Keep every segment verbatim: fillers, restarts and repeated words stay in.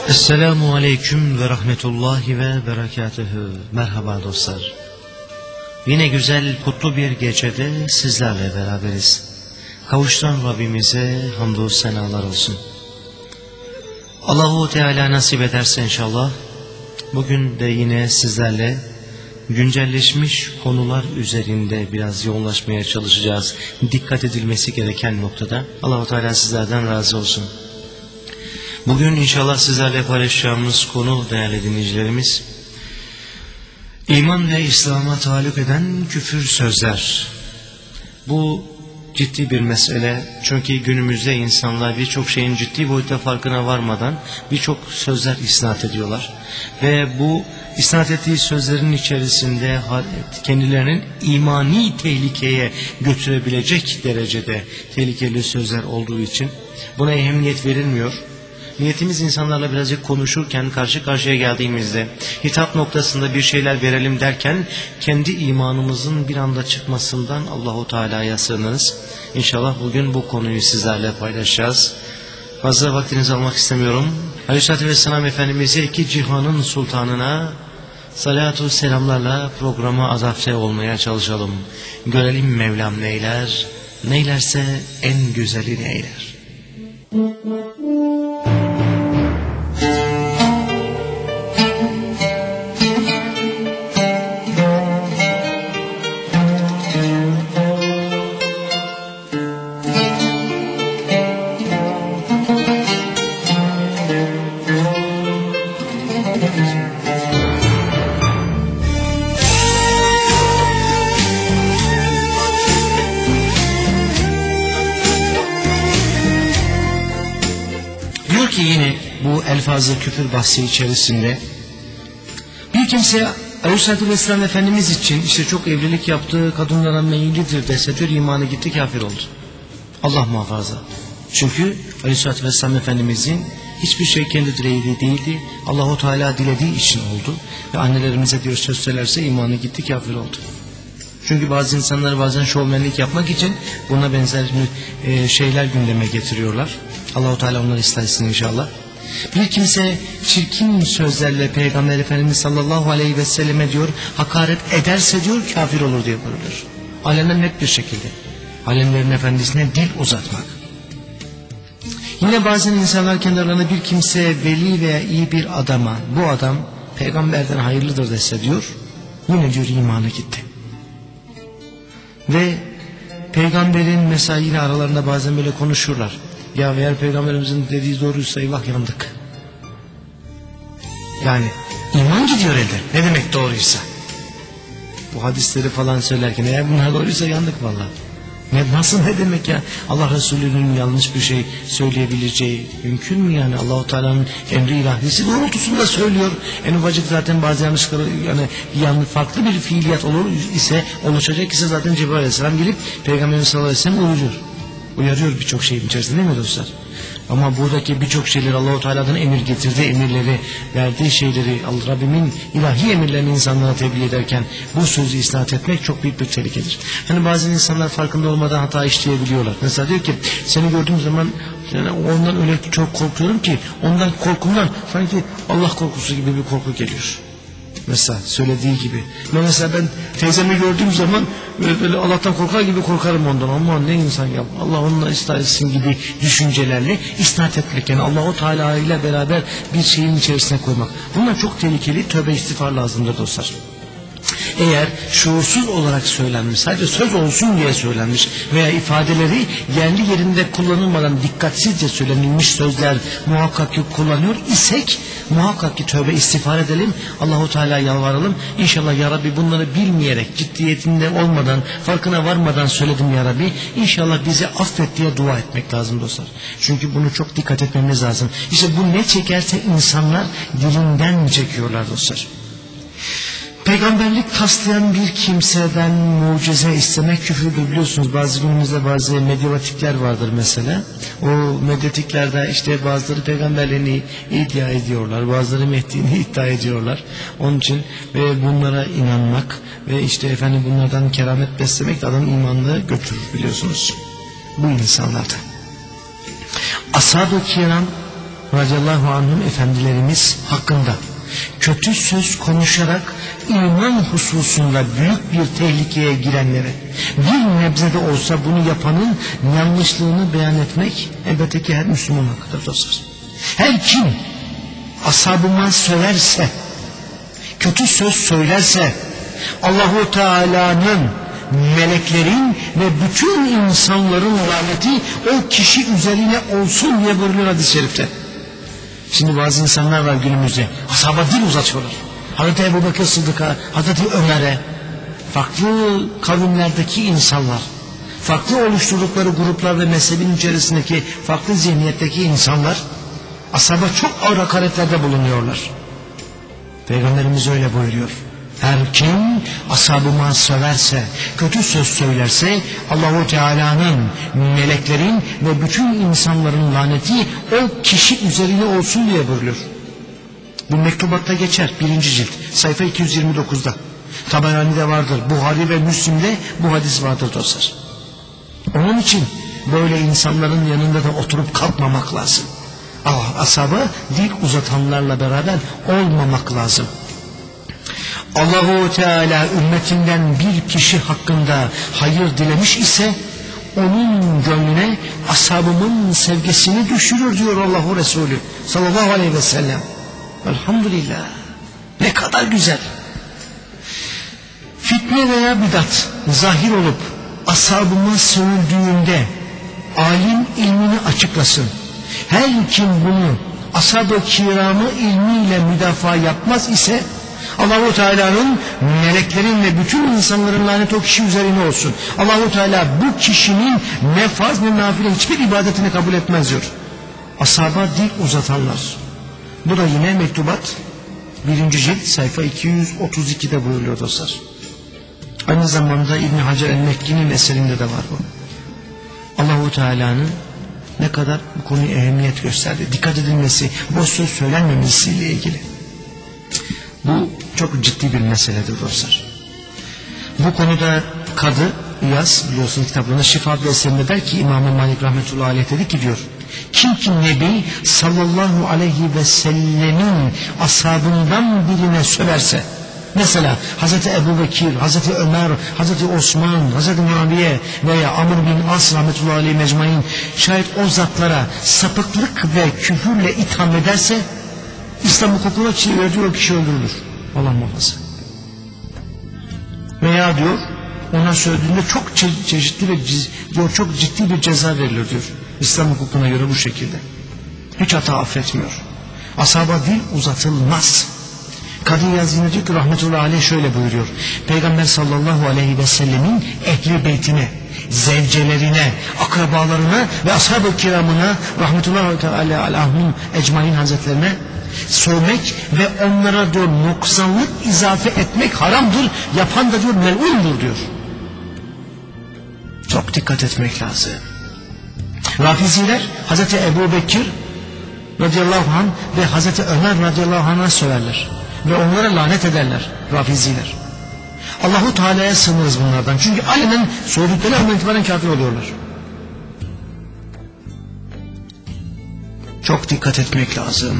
Esselamu Aleyküm ve Rahmetullahi ve Berekatühü. Merhaba dostlar. Yine güzel, kutlu bir gecede sizlerle beraberiz. Kavuşturan Rabbimize hamdü senalar olsun. Allahu Teala nasip ederse inşallah bugün de yine sizlerle güncelleşmiş konular üzerinde biraz yoğunlaşmaya çalışacağız. Dikkat edilmesi gereken noktada. Allahu Teala sizlerden razı olsun. Bugün inşallah sizlerle paylaşacağımız konu değerli dinleyicilerimiz, iman ve İslam'a taluk eden küfür sözler. Bu ciddi bir mesele, çünkü günümüzde insanlar birçok şeyin ciddi boyutta farkına varmadan birçok sözler isnat ediyorlar. Ve bu isnat ettiği sözlerin içerisinde kendilerinin imani tehlikeye götürebilecek derecede tehlikeli sözler olduğu için buna ehemmiyet verilmiyor. Niyetimiz insanlarla birazcık konuşurken, karşı karşıya geldiğimizde hitap noktasında bir şeyler verelim derken kendi imanımızın bir anda çıkmasından Allahu Teala'ya sığınırız. İnşallah bugün bu konuyu sizlerle paylaşacağız. Fazla vaktinizi almak istemiyorum. Aleyhisselatü Vesselam Efendimiz'e, iki cihanın sultanına salatu selamlarla programa adapte olmaya çalışalım. Görelim Mevlam neyler, neylerse en güzeli neyler. Diyor ki yine bu elfazı küfür bahsi içerisinde, bir kimse Aleyhisselatü Vesselam Efendimiz için işte çok evlilik yaptığı kadınlara meyillidir dese, diyor imanı gitti, kafir oldu. Allah muhafaza. Çünkü Aleyhisselatü Vesselam Efendimizin hiçbir şey kendi dileği değildi. Allahu Teala dilediği için oldu. Ve annelerimize diyor söz söylerse imanı gitti, kafir oldu. Çünkü bazı insanlar bazen şovmenlik yapmak için buna benzer şeyler gündeme getiriyorlar. Allahu Teala onları ıslah etsin inşallah. Bir kimse çirkin sözlerle Peygamber Efendimiz sallallahu aleyhi ve selleme diyor hakaret ederse diyor kafir olur diye buyurulur. Alemden net bir şekilde. Alemlerin efendisine dil uzatmak. Yine bazen insanlar kendi aralarında bir kimse veli veya iyi bir adama, bu adam peygamberden hayırlıdır dese diyor, yine diyor imanı gitti. Ve peygamberin mesela yine aralarında bazen böyle konuşurlar. Ya eğer peygamberimizin dediği doğruysa eyvah yandık. Yani iman gidiyor elde. Ne demek doğruysa? Bu hadisleri falan söylerken eğer bunlar doğruysa yandık vallahi. Ne, nasıl, ne demek ya? Allah Resulü'nün yanlış bir şey söyleyebileceği mümkün mü yani? Allah-u Teala'nın emri ilahisi doğrultusunda söylüyor. En ufacık zaten bazı yanlışları, yani, yani farklı bir fiiliyat olur ise, oluşacak ise zaten Cebrail Aleyhisselam gelip Peygamberimiz sallallahu aleyhi ve sellem uyarıyor. Uyarıyor birçok şeyin içerisinde, değil mi dostlar? Ama buradaki birçok şeyleri Allah-u Teala'dan emir getirdiği emirleri, verdiği şeyleri, Rabbimin ilahi emirlerini insanlara tebliğ ederken bu sözü isnat etmek çok büyük bir tehlikedir. Hani bazı insanlar farkında olmadan hata işleyebiliyorlar. Mesela diyor ki seni gördüğüm zaman yani ondan öyle çok korkuyorum ki, ondan korkumdan sanki Allah korkusu gibi bir korku geliyor. Mesela söylediği gibi. Mesela ben teyzemi gördüğüm zaman böyle, böyle Allah'tan korkar gibi korkarım ondan. Ama ne insan ya, Allah onunla ıslah etsin gibi düşüncelerle isnat etmek, yani Allah-u Teala ile beraber bir şeyin içerisine koymak. Bunlar çok tehlikeli, tövbe istiğfar lazımdır dostlar. Eğer şuursuz olarak söylenmiş, sadece söz olsun diye söylenmiş veya ifadeleri yerli yerinde kullanılmadan dikkatsizce söylenilmiş sözler muhakkak ki kullanıyor isek, muhakkak ki tövbe istiğfar edelim, Allahu Teala'ya yalvaralım. İnşallah ya Rabbi bunları bilmeyerek, ciddiyetinde olmadan, farkına varmadan söyledim ya Rabbi, İnşallah bizi affet diye dua etmek lazım dostlar. Çünkü bunu çok dikkat etmemiz lazım. İşte bu ne çekerse insanlar dilinden çekiyorlar dostlar. Peygamberlik taslayan bir kimseden mucize istemek küfürdür, biliyorsunuz. Bazı günümüzde bazı medyatikler vardır mesela. O medyatiklerde işte bazıları peygamberliğini iddia ediyorlar, bazıları Mehdi'ni iddia ediyorlar. Onun için ve bunlara inanmak ve işte efendim bunlardan keramet beslemek de adamın imanını götürür, biliyorsunuz. Bu insanlardan. Ashab-ı kiram radıyallahu anhum efendilerimiz hakkında kötü söz konuşarak iman hususunda büyük bir tehlikeye girenlere bir nebze de olsa bunu yapanın yanlışlığını beyan etmek elbette ki her Müslüman hakkıdır dostlar. Her kim ashabıma söylerse, kötü söz söylerse Allahu Teala'nın, meleklerin ve bütün insanların laneti o kişi üzerine olsun diye buyuruyor hadis-i şerifte. Şimdi bazı insanlar var günümüzde, ashaba dil uzatıyorlar. Hazreti Ebu Bekir Sıddık'a, Hazreti Ömer'e, farklı kavimlerdeki insanlar, farklı oluşturdukları gruplar ve mezhebin içerisindeki farklı zihniyetteki insanlar ashaba çok ağır hakaretlerde bulunuyorlar. Peygamberimiz öyle buyuruyor. Her kim ashabıma söverse, kötü söz söylerse Allahu Teala'nın, meleklerin ve bütün insanların laneti o kişi üzerine olsun diye buyuruyor. Bu mektubatta geçer, birinci cilt, sayfa iki yüz yirmi dokuzda. Taberani'de vardır, Buhari ve Müslim'de bu hadis vardır dostlar. Onun için böyle insanların yanında da oturup kalkmamak lazım. Allah ashaba dil uzatanlarla beraber olmamak lazım. Allahu Teala ümmetinden bir kişi hakkında hayır dilemiş ise onun gönlüne ashabımın sevgisini düşürür diyor Allahu Resulü sallallahu aleyhi ve sellem. Elhamdülillah. Ne kadar güzel. Fitne veya bidat zahir olup ashabıma sövüldüğünde alim ilmini açıklasın. Her kim bunu ashab-ı kiramı ilmiyle müdafaa yapmaz ise Allahu Teala'nın, meleklerin ve bütün insanların laneti o kişi üzerine olsun. Allahu Teala bu kişinin ne farz ne nafile hiçbir ibadetini kabul etmez diyor. Ashaba dil uzatanlar. Bu da yine mektubat birinci cilt sayfa iki yüz otuz ikide buyuruyor dostlar. Aynı zamanda İbn Hacer el-Mekki'nin eserinde de var bu. Allahu Teala'nın ne kadar bu konuya ehemmiyet gösterdi. Dikkat edilmesi, boş söz söylenmemesiyle ilgili. Bu çok ciddi bir meseledir dostlar. Bu konuda Kadı İyaz biliyorsunuz kitaplarında Şifa adlı eserinde der ki İmam-ı Malik rahmetullahi aleyh dedi ki diyor. Kim ki Nebi sallallahu aleyhi ve sellemin ashabından birine söverse, mesela Hazreti Ebu Bekir, Hazreti Ömer, Hazreti Osman, Hazreti Muaviye veya Amr bin As rahmetullahi aleyhi mecmain şayet o zatlara sapıklık ve küfürle itham ederse İslam hukukuna çiğnediyor, o kişi öldürülür. Allah muhafaza. Veya diyor ona söylediğinde çok çe- çeşitli ve ciz, diyor çok ciddi bir ceza verilir diyor. İslam hukukuna göre bu şekilde. Hiç hata affetmiyor. Ashaba dil uzatılmaz. Kadı İyaz yine diyor ki rahmetullahi aleyh şöyle buyuruyor. Peygamber sallallahu aleyhi ve sellemin ehli beytine, zevcelerine, akrabalarına ve ashab-ı kiramına rahmetullahi teala aleyhim ecmain hazretlerine sövmek ve onlara diyor noksanlık izafe etmek haramdır. Yapan da diyor mel'undur diyor. Çok dikkat etmek lazım. Rafiziler Hazreti Ebu Bekir radıyallahu anh ve Hazreti Ömer radıyallahu anh'a söverler. Ve onlara lanet ederler Rafiziler. Allahu Teala'ya sığınırız bunlardan. Çünkü alenen söyledikleri andan itibaren kafir oluyorlar. Çok dikkat etmek lazım.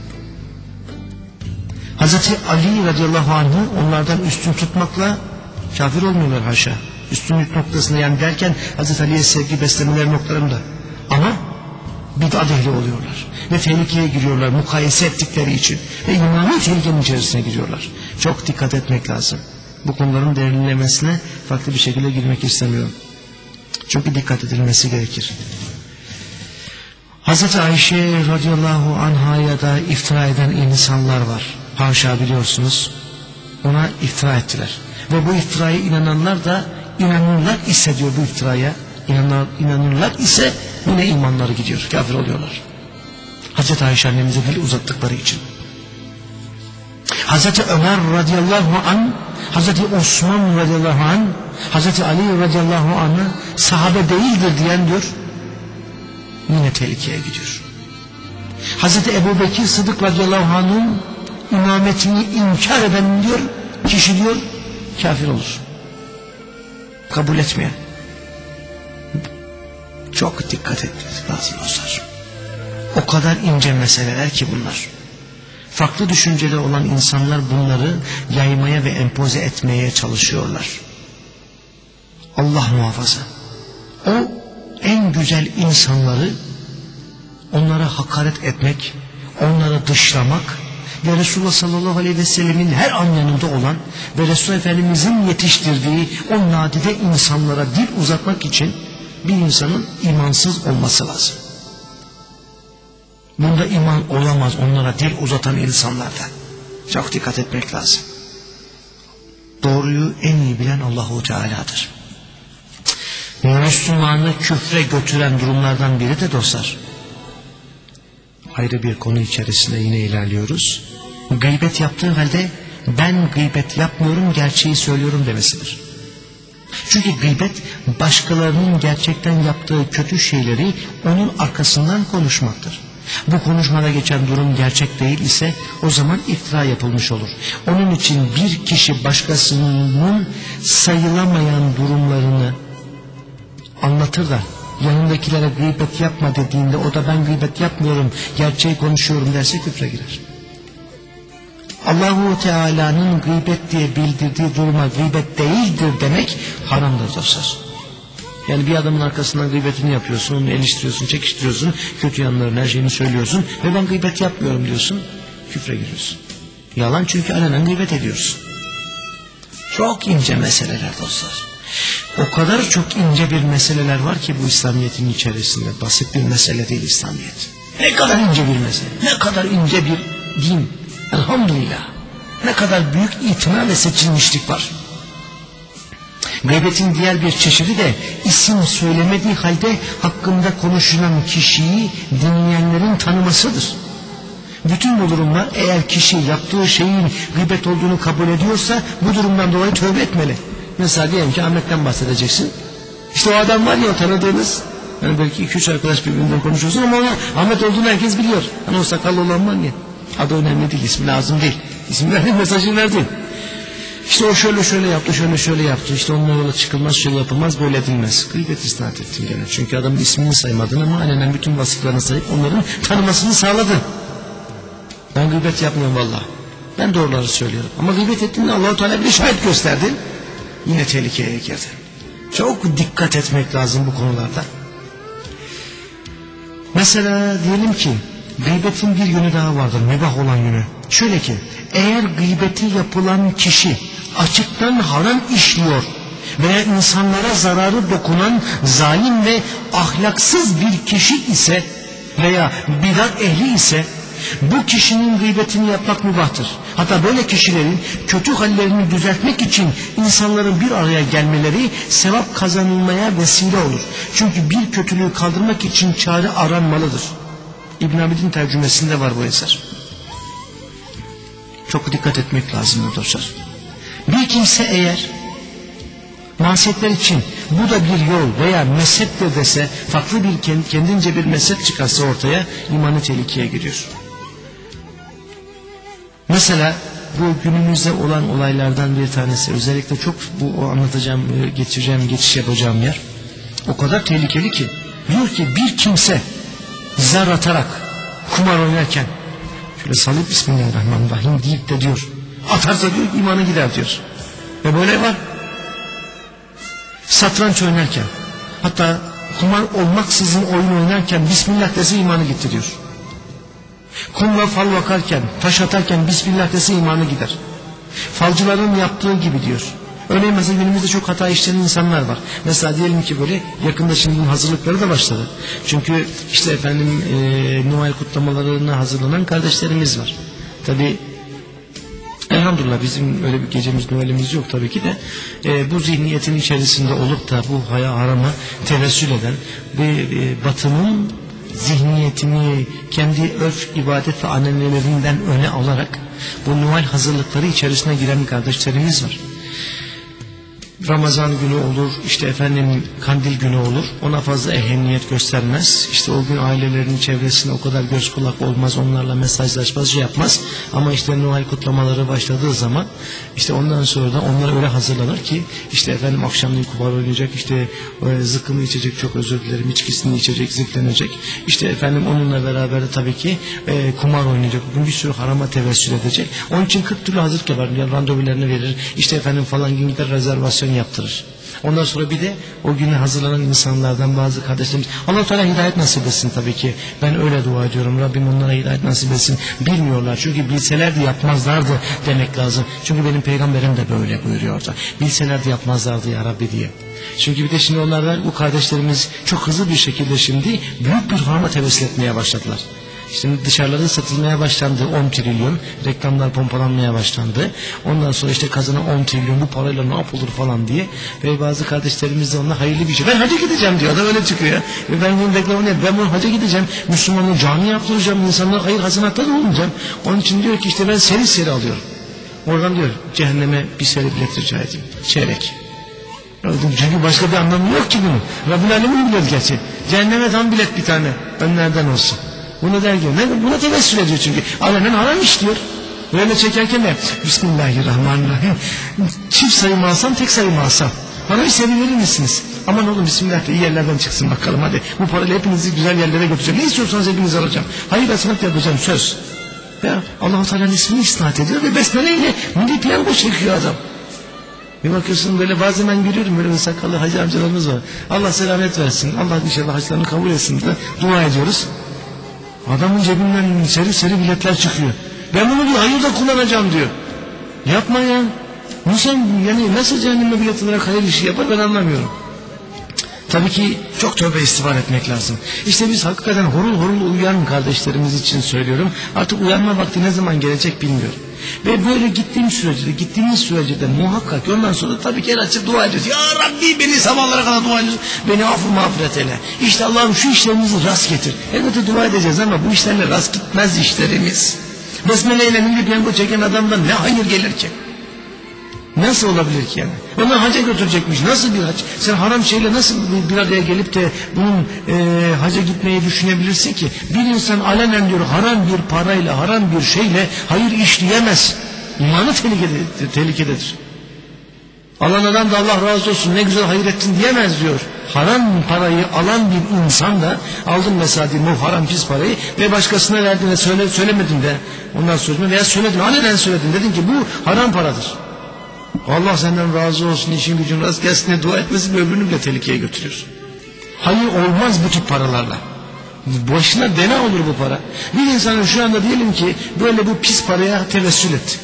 Hazreti Ali radıyallahu anh'ı onlardan üstün tutmakla kafir olmuyorlar haşa. Üstünlük noktasında yani derken Hazreti Ali'ye sevgi beslemeleri noktalarında. Ama bid'at ehli oluyorlar. Ve tehlikeye giriyorlar mukayese ettikleri için. Ve imani tehlikenin içerisine giriyorlar. Çok dikkat etmek lazım. Bu konuların derinlemesine farklı bir şekilde girmek istemiyorum. Çünkü dikkat edilmesi gerekir. Hazreti Ayşe radıyallahu anh'a da iftira eden insanlar var. Haşa biliyorsunuz. Ona iftira ettiler. Ve bu iftiraya inananlar da inanırlar ise diyor bu iftiraya inanır, inanırlar ise yine imanları gidiyor. Kafir oluyorlar. Hazreti Ayşe annemize dil uzattıkları için. Hazreti Ömer radıyallahu an, Hazreti Osman radıyallahu an, Hazreti Ali radıyallahu an'a sahabe değildir diyen diyor yine tehlikeye gidiyor. Hazreti Ebu Bekir Sıddık radıyallahu anh'ın imametini inkar eden diyor kişi diyor kafir olur. Kabul etmeyen. Çok dikkat etmek lazım dostlar. O kadar ince meseleler ki bunlar. Farklı düşünceli olan insanlar bunları yaymaya ve empoze etmeye çalışıyorlar. Allah muhafaza. O en güzel insanları onlara hakaret etmek, onları dışlamak ve Resulullah sallallahu aleyhi ve sellemin her an yanında olan ve Resulullah Efendimizin yetiştirdiği o nadide insanlara dil uzatmak için bir insanın imansız olması lazım. Bunda iman olamaz onlara dil uzatan insanlardan. Çok dikkat etmek lazım. Doğruyu en iyi bilen Allahu Teala'dır. Müslümanı küfre götüren durumlardan biri de dostlar. Ayrı bir konu içerisinde yine ilerliyoruz. Gıybet yaptığı halde ben gıybet yapmıyorum, gerçeği söylüyorum demesidir. Çünkü gıybet başkalarının gerçekten yaptığı kötü şeyleri onun arkasından konuşmaktır. Bu konuşmada geçen durum gerçek değil ise o zaman iftira yapılmış olur. Onun için bir kişi başkasının sayılamayan durumlarını anlatır da yanındakilere gıybet yapma dediğinde o da ben gıybet yapmıyorum, gerçeği konuşuyorum derse küfre girer. Allahu Teala'nın gıybet diye bildirdiği duruma gıybet değildir demek haramdır dostlar. Yani bir adamın arkasından gıybetini yapıyorsun, onu eleştiriyorsun, çekiştiriyorsun, kötü yanlarını, her şeyini söylüyorsun ve ben gıybet yapmıyorum diyorsun, küfre giriyorsun. Yalan, çünkü alenen gıybet ediyorsun. Çok ince meseleler dostlar. O kadar çok ince bir meseleler var ki bu İslamiyet'in içerisinde. Basit bir mesele değil İslamiyet. Ne kadar ince bir mesele, ne kadar ince bir din. Elhamdülillah. Ne kadar büyük itina ve seçilmişlik var. Gıybetin diğer bir çeşidi de isim söylemediği halde hakkında konuşulan kişiyi dinleyenlerin tanımasıdır. Bütün bu durumlar, eğer kişi yaptığı şeyin gıybet olduğunu kabul ediyorsa bu durumdan dolayı tövbe etmeli. Mesela diyelim ki Ahmet'ten bahsedeceksin. İşte o adam var ya, o tanıdığınız. Yani belki iki üç arkadaş birbirinden konuşuyorsun ama ona Ahmet olduğunu herkes biliyor. Hani o sakallı olan var ya. Adı önemli değil, ismi lazım değil. İsim verdin, mesajını verdin. İşte o şöyle şöyle yaptı, şöyle şöyle yaptı. İşte onunla yola çıkılmaz, şöyle yapılmaz, böyle edilmez. Gıybet isnat ettin gene. Çünkü adamın ismini saymadın ama alenen bütün vasıflarına sahip onların tanımasını sağladın. Ben gıybet yapmıyorum vallahi. Ben doğruları söylüyorum. Ama gıybet ettiğinde Allah-u Teala bir şahit gösterdin. Yine tehlikeye girdin. Çok dikkat etmek lazım bu konularda. Mesela diyelim ki gıybetin bir yönü daha vardır, mübah olan yönü. Şöyle ki, eğer gıybeti yapılan kişi açıktan haram işliyor veya insanlara zararı dokunan zalim ve ahlaksız bir kişi ise veya bidat ehli ise bu kişinin gıybetini yapmak mübahtır. Hatta böyle kişilerin kötü hallerini düzeltmek için insanların bir araya gelmeleri sevap kazanılmaya vesile olur. Çünkü bir kötülüğü kaldırmak için çare aranmalıdır. İbn Abidin tercümesinde var bu eser. Çok dikkat etmek lazım dostlar. Bir kimse eğer masiyetler için bu da bir yol veya mezheptir dese, farklı bir kendince bir mezhep çıkarsa ortaya, imanı tehlikeye giriyor. Mesela bu günümüzde olan olaylardan bir tanesi, özellikle çok bu o anlatacağım, geçeceğim, geçiş yapacağım yer o kadar tehlikeli ki, diyor ki bir kimse zar atarak kumar oynarken şöyle salıp Bismillahirrahmanirrahim deyip de diyor, atarsa diyor imanı gider diyor. Ve böyle var. Satranç oynarken, hatta kumar olmaksızın oyun oynarken Bismillah dese imanı gitti diyor. Kumla fal bakarken, taş atarken Bismillah dese imanı gider. Falcıların yaptığı gibi diyor. Örneğin mesela günümüzde çok hata işleyen insanlar var. Mesela diyelim ki böyle yakında şimdi hazırlıkları da başladı. Çünkü işte efendim e, Noel kutlamalarına hazırlanan kardeşlerimiz var. Tabi elhamdülillah bizim öyle bir gecemiz, Noel'imiz yok tabii ki de e, bu zihniyetin içerisinde olup da bu haya harama tevessül eden ve e, batının zihniyetini kendi örf, ibadet ve annelerinden öne alarak bu Noel hazırlıkları içerisine giren kardeşlerimiz var. Ramazan günü olur, işte efendim kandil günü olur. Ona fazla ehemmiyet göstermez. İşte o gün ailelerinin çevresine o kadar göz kulak olmaz. Onlarla mesajlaşmaz, şey yapmaz. Ama işte Noel kutlamaları başladığı zaman işte ondan sonra da onlar öyle hazırlanır ki işte efendim akşamleyin kumar oynayacak, işte e, zıkkımı içecek, çok özür dilerim, içkisini içecek, zıklanacak. İşte efendim onunla beraber de tabii ki e, kumar oynayacak. Bugün bir sürü harama tevessül edecek. Onun için kırk türlü hazırlık yapar. Yani randevularını verir. İşte efendim falan gün gider rezervasyon yaptırır. Ondan sonra bir de o güne hazırlanan insanlardan bazı kardeşlerimiz, Allah Teala hidayet nasip etsin tabii ki. Ben öyle dua ediyorum. Rabbim onlara hidayet nasip etsin. Bilmiyorlar. Çünkü bilselerdi yapmazlardı demek lazım. Çünkü benim peygamberim de böyle buyuruyordu. Bilselerdi yapmazlardı ya Rabbi diye. Çünkü bir de şimdi onlardan bu kardeşlerimiz çok hızlı bir şekilde şimdi büyük bir harama tevessül etmeye başladılar. Şimdi dışarılarda satılmaya başlandı on trilyon, reklamlar pompalanmaya başlandı. Ondan sonra işte kazanan on trilyon, bu parayla ne yapılır falan diye. Ve bazı kardeşlerimiz de onunla hayırlı bir şey. Ben hacca gideceğim diyor, da öyle çıkıyor. Ve ben bunun reklamını yapıyorum, ben bunu hacca gideceğim. Müslümanlığı cami yaptıracağım, insanlara hayır hasenatta da olmayacağım. Onun için diyor ki işte ben seri seri alıyorum. Oradan diyor cehenneme bir seri bilet rica edeyim. Çeyrek. Çünkü başka bir anlamı yok ki bunun. Rabbül Alemin biliyor gerçi. Cehenneme tam bilet bir tane. Önlerden olsun. Bunu der ki, ne? Buna tevessül ediyor çünkü. Alenen haram işliyor. Böyle çekerken de Bismillahirrahmanirrahim. Çift sayımı alsam, tek sayımı alsam. Bana bir seri verir misiniz? Aman oğlum Bismillah iyi yerlerden çıksın bakalım hadi. Bu parayla hepinizi güzel yerlere götüreceğim. Ne istiyorsanız hepinizi alacağım. Hayır hasenat yapacağım söz. Ya Allah-u Teala'nın ismini isnat ediyor ve besmeleyle milli piyango çekiyor adam. Bir bakıyorsun böyle bazen ben görüyorum böyle bir sakallı hacı amcalarımız var. Allah selamet versin. Allah inşallah hacılarını kabul etsin de dua ediyoruz. Adamın cebinden seri seri biletler çıkıyor. Ben bunu diyor hayırda kullanacağım diyor. Yapma ya. Nasıl, yani nasıl cehenneme bilet olarak hayır işi yapar ben anlamıyorum. Tabii ki çok tövbe istiğfar etmek lazım. İşte biz hakikaten horul horul uyuyan kardeşlerimiz için söylüyorum. Artık uyanma vakti ne zaman gelecek bilmiyorum. Ve böyle gittiğim sürece de, gittiğimiz sürece de muhakkak ondan sonra tabii ki el açıp dua ediyoruz. Ya Rabbi beni sabahlara kadar dua ediyoruz. Beni affı mağfiret eyle. İşte Allah'ım şu işlerimizi rast getir. Elbette dua edeceğiz ama bu işlerle rast gitmez işlerimiz. Besmele ile milli piyango çeken adamdan ne hayır gelir ki? Nasıl olabilir ki yani? Onlar hacca götürecekmiş. Nasıl bir hac? Sen haram şeyle nasıl bir araya gelip de bunun e, hacca gitmeyi düşünebilirsin ki? Bir insan alenen diyor haram bir parayla, haram bir şeyle hayır işleyemez. İmanı tehlikededir. tehlikededir. Alan adam da Allah razı olsun ne güzel hayır ettin diyemez diyor. Haram parayı alan bir insan da aldın mesela diyeyim o haram pis parayı ve başkasına verdiğinde söyle, söylemedin de ondan sonra veya söyledin, alenen söyledin dedin ki bu haram paradır. Allah senden razı olsun, işin gücün rast gelsin diye dua etmesi bir öbürünü bile tehlikeye götürüyor. Hayır olmaz bu tip paralarla. Başına bela olur bu para. Bir insanın şu anda diyelim ki böyle bu pis paraya tevessül etti.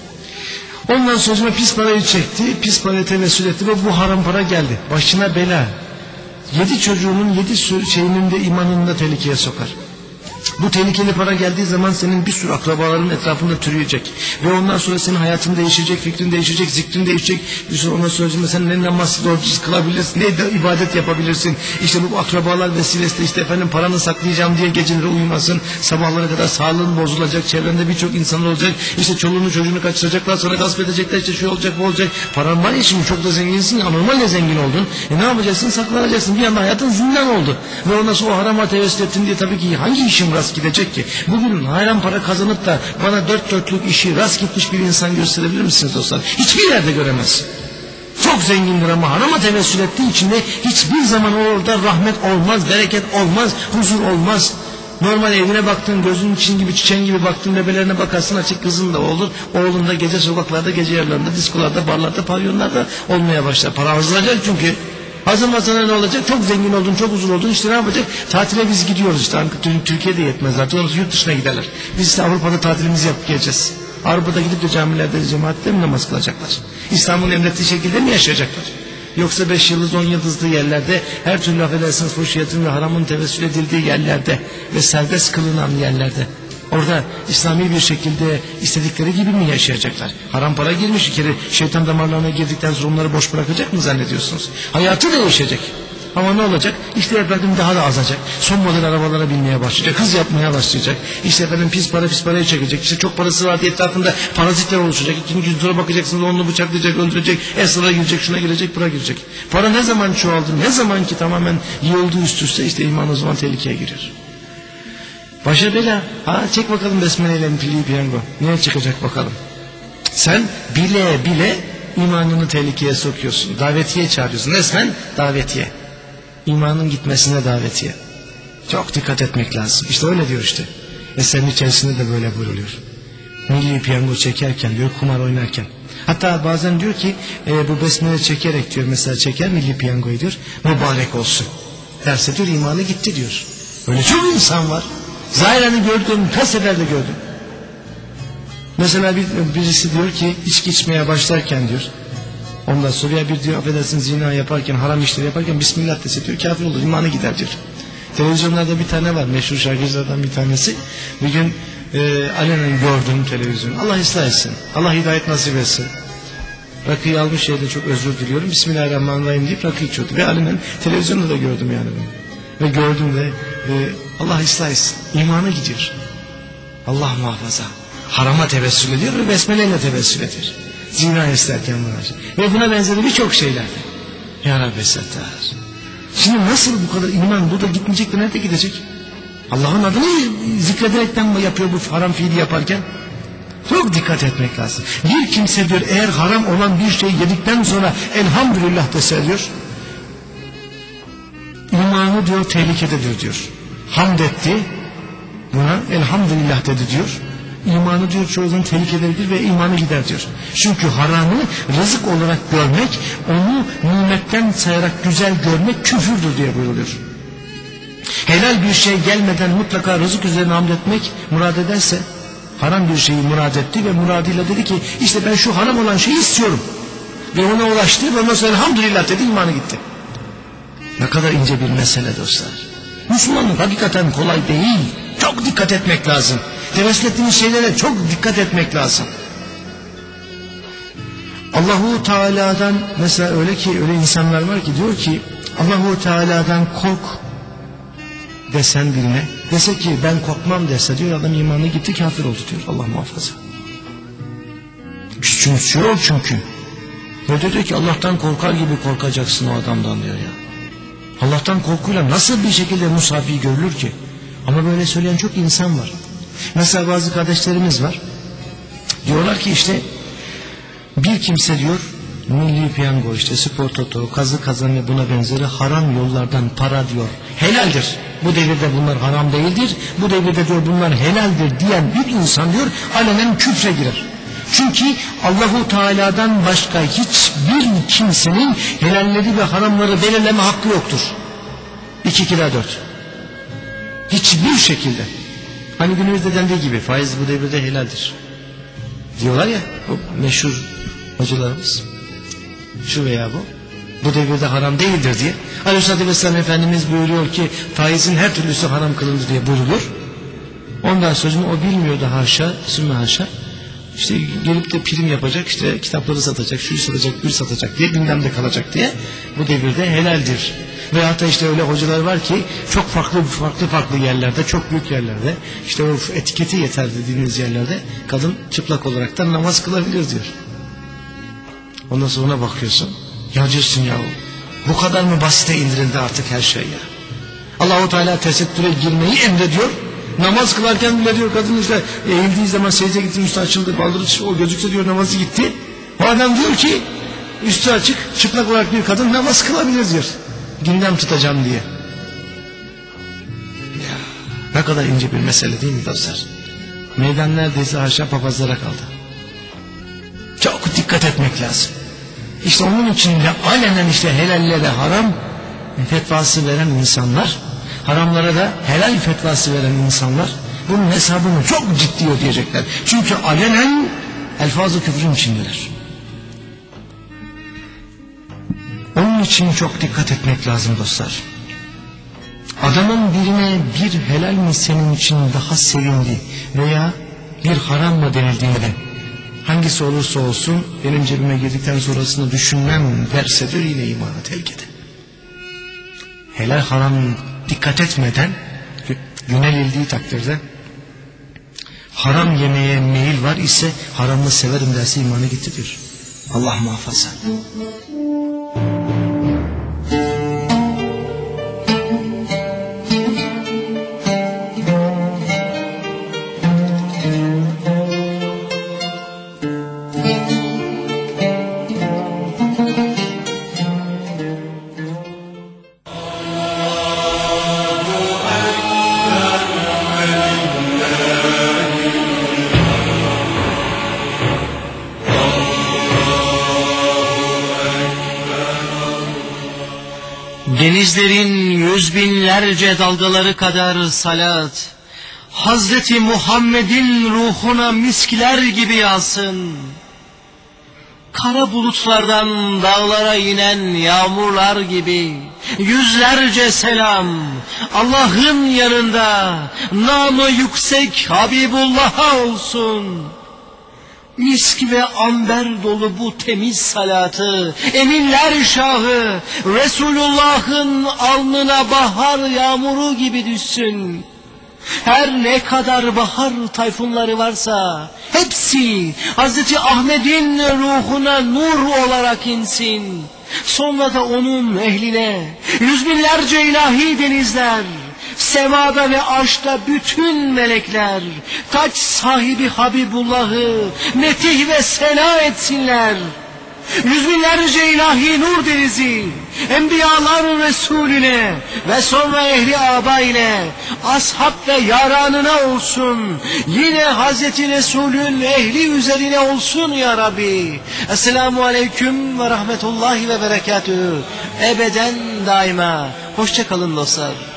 Ondan sonra pis parayı çekti, pis paraya tevessül etti ve bu haram para geldi. Başına bela. Yedi çocuğunun yedi şeyinin de imanını da tehlikeye sokar. Bu tehlikeli para geldiği zaman senin bir sürü akrabaların etrafında türüyecek. Ve ondan sonra senin hayatın değişecek, fikrin değişecek, zikrin değişecek. Bir sürü ondan sonra sen ne namaz doğrusu kılabilirsin, ne de ibadet yapabilirsin. İşte bu akrabalar vesilesiyle işte efendim paranı saklayacağım diye geceleri uyumasın. Sabahlara kadar sağlığın bozulacak, çevrende birçok insan olacak. İşte çoluğunu çocuğunu kaçıracaklar, sonra gasp edecekler, işte şu olacak bu olacak. Paran var ya şimdi çok da zenginsin, anormalle zengin oldun. E ne yapacaksın? Saklanacaksın. Bir anda hayatın zindan oldu. Ve ondan sonra o harama tevessül ettin diye tabii ki hangi işin rast gidecek ki? Bugün hayran para kazanıp da bana dört dörtlük işi rast gitmiş bir insan gösterebilir misiniz dostlar? Hiçbir yerde göremez. Çok zengindir ama harama tevessül ettiği için de hiçbir zaman orada rahmet olmaz, bereket olmaz, huzur olmaz. Normal evine baktın, gözünün için gibi, çiçeğin gibi baktın, bebelerine bakarsın, açık kızın da olur. Oğlun da gece sokaklarda, gece yerlerinde, diskolarda, barlarda, pavyonlarda olmaya başlar. Para harcanacak çünkü. Hazırlasana ne olacak? Çok zengin oldun, çok uzun oldun. İşte ne yapacak? Tatile biz gidiyoruz işte. Türkiye'de yetmez zaten. Orası yurt dışına giderler. Biz işte Avrupa'da tatilimizi yapıp geleceğiz. Avrupa'da gidip de camilerde, cemaatte mi namaz kılacaklar? İslam'ın emrettiği şekilde mi yaşayacaklar? Yoksa beş yıldız, on yıldızlı yerlerde, her türlü affedersiniz fuhşiyatın ve haramın tevessül edildiği yerlerde ve serbest kılınan yerlerde. Orada İslami bir şekilde istedikleri gibi mi yaşayacaklar? Haram para girmiş bir kere, şeytan damarlarına girdikten sonra onları boş bırakacak mı zannediyorsunuz? Hayatı değişecek. Ama ne olacak? İşte efendim daha da azacak. Son model arabalara binmeye başlayacak. Hız yapmaya başlayacak. İşte efendim pis para pis parayı çekecek. İşte çok parası var diye etrafında parazitler oluşacak. İkinci gün sonra bakacaksınız onu bıçaklayacak, öldürecek. Esrara girecek, şuna girecek, buna girecek. Para ne zaman çoğaldı, ne zaman ki tamamen yığıldı üst üste, işte iman o zaman tehlikeye giriyor. Başa bela. Ha, çek bakalım besmeleyle pili piyango. Neye çıkacak bakalım. Sen bile bile imanını tehlikeye sokuyorsun. Davetiye çağırıyorsun. Resmen davetiye. İmanın gitmesine davetiye. Çok dikkat etmek lazım. İşte öyle diyor işte. Eserin içerisinde de böyle buyruluyor. Milli piyango çekerken diyor, kumar oynarken. Hatta bazen diyor ki e, bu besmele çekerek diyor, mesela çeker milli piyangoyu diyor, mübarek olsun derse diyor imanı gitti diyor. Öyle çok insan var. Zahirini gördüm, kaç sefer de gördüm. Mesela bir, birisi diyor ki içki içmeye başlarken diyor, ondan sonra ya bir diyor affedersin zina yaparken, haram işleri yaparken Bismillah dese diyor kafir olur, imanı gider diyor. Televizyonlarda bir tane var, meşhur şarkıcılardan bir tanesi. Bir gün e, alenen gördüm televizyonu. Allah ıslah etsin, Allah hidayet nasip etsin. Rakıyı almış yerde çok özür diliyorum, Bismillahirrahmanirrahim deyip rakı içiyordu. Ve alenen televizyonda da gördüm yani bunu. Ve gördüm de e, Allah ıslah etsin, imanı gidiyor. Allah muhafaza. Harama tevessül ediyor ve besmeleyle tevessül ediyor. Zina isterken bunlar. Ve buna benzeri birçok şeyler. Ya Rabbi Settar. Şimdi nasıl bu kadar iman burada gitmeyecek de nerede gidecek? Allah'ın adını zikrederekten mi yapıyor bu haram fiili yaparken? Çok dikkat etmek lazım. Bir kimse diyor eğer haram olan bir şey yedikten sonra elhamdülillah dese diyor, imanı diyor tehlikededir diyor. Hamd etti, buna elhamdülillah dedi diyor. İmanı diyor çoğu zaman tehlikededir ve imanı gider diyor. Çünkü haramı rızık olarak görmek, onu nimetten sayarak güzel görmek küfürdür diye buyruluyor. Helal bir şey gelmeden mutlaka rızık üzerine hamd etmek murad ederse, haram bir şeyi murad etti ve muradıyla dedi ki işte ben şu haram olan şeyi istiyorum. Ve ona ulaştı ve ondan sonra elhamdülillah dedi, imanı gitti. Ne kadar ince bir mesele dostlar. Müslümanlık hakikaten kolay değil. Çok dikkat etmek lazım. Tevessül ettiğimiz şeylere çok dikkat etmek lazım. Allahu Teala'dan mesela öyle ki öyle insanlar var ki diyor ki Allahu Teala'dan kork desen birine, dese ki ben korkmam dese diyor adam imanı gitti, kafir oldu diyor. Allah muhafaza. Küçümsüyor çünkü. Böyle diyor ki Allah'tan korkar gibi korkacaksın o adamdan diyor ya. Allah'tan korkuyla nasıl bir şekilde musafi görülür ki? Ama böyle söyleyen çok insan var. Mesela bazı kardeşlerimiz var. Diyorlar ki işte bir kimse diyor milli piyango, işte spor toto, kazı kazan ve buna benzeri haram yollardan para diyor helaldir. Bu devirde bunlar haram değildir. Bu devirde diyor bunlar helaldir diyen bir insan diyor alenen küfre girer. Çünkü Allahu Teala'dan başka hiçbir kimsenin helalleri ve haramları belirleme hakkı yoktur. İki kira dört. Hiçbir şekilde. Hani günümüzde dendiği gibi faiz bu devirde helaldir diyorlar ya, o meşhur hocalarımız, şu veya bu bu devirde haram değildir diye. Aleyhisselatü Vesselam Efendimiz buyuruyor ki faizin her türlüsü haram kılındı diye buyurulur. Ondan sonra o bilmiyordu haşa, sümme haşa. İşte gelip de prim yapacak, işte kitapları satacak, şuyu satacak, bir satacak diye gündemde kalacak diye bu devirde helaldir. Ve hatta işte öyle hocalar var ki çok farklı farklı farklı yerlerde, çok büyük yerlerde, işte o etiketi yeter dediğimiz yerlerde kadın çıplak olarak da namaz kılabilir diyor. Ondan sonra bakıyorsun, ya diyorsun ya bu kadar mı basite indirildi artık her şey ya. Allah-u Teala tesettüre girmeyi emrediyor. Namaz kılarken bile diyor kadın işte eğildiği zaman secde gitti, üstü açıldı, baldırı o gözükse diyor namazı gitti. O adam diyor ki üstü açık çıplak olarak bir kadın namaz kılabilir diyor. Gündem tutacağım diye. Ya, ne kadar ince bir mesele değil mi dostlar? Meydan neredeyse haşa papazlara kaldı. Çok dikkat etmek lazım. İşte onun için de alenen işte helallere haram fetvası veren insanlar, haramlara da helal fetvası veren insanlar bunun hesabını çok ciddi ödeyecekler. Çünkü alenen elfaz-ı küfrün içindeler. Onun için çok dikkat etmek lazım dostlar. Adamın birine bir helal mi senin için daha sevindi veya bir haram mı denildiğinde hangisi olursa olsun benim cebime girdikten sonrasını düşünmem derse diyor yine imanı tehlikede. helal haram dikkat etmeden yönelildiği takdirde, haram yemeye meyil var ise haramı severim derse imanı gitti diyor. Allah muhafaza. Denizlerin yüz binlerce dalgaları kadar salat, Hazreti Muhammed'in ruhuna miskler gibi yağsın. Kara bulutlardan dağlara inen yağmurlar gibi yüzlerce selam, Allah'ın yanında namı yüksek Habibullah'a olsun. Misk ve amber dolu bu temiz salatı, eminler şahı Resulullah'ın alnına bahar yağmuru gibi düşsün. Her ne kadar bahar tayfunları varsa hepsi Hazreti Ahmet'in ruhuna nur olarak insin. Sonra da onun ehline yüz binlerce ilahi denizler, semada ve arşta bütün melekler taç sahibi Habibullah'ı metih ve sena etsinler. Yüz binlerce ilahi nur denizi Enbiyalar Resulüne ve sonra ehli aba ile ashab ve yaranına olsun. Yine Hazreti Resulün ehli üzerine olsun ya Rabbi. Esselamu aleyküm ve rahmetullahi ve berekatühü. Ebeden daima. Hoşça kalın dostlar.